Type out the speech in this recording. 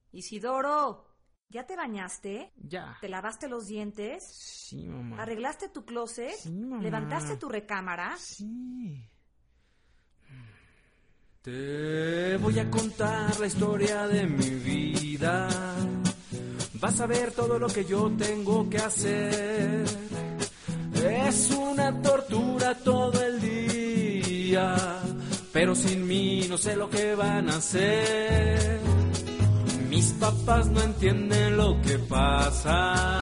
Isidoro, ¿ya te bañaste? Ya. ¿Te lavaste los dientes? Sí, mamá. ¿Arreglaste tu closet? Sí, mamá. ¿Levantaste tu recámara? Sí. Te voy a contar la historia de mi vida. Vas a ver todo lo que yo tengo que hacer. Es una tortura todo el día, pero sin mí no sé lo que van a hacer. Mis papás no entienden lo que pasa.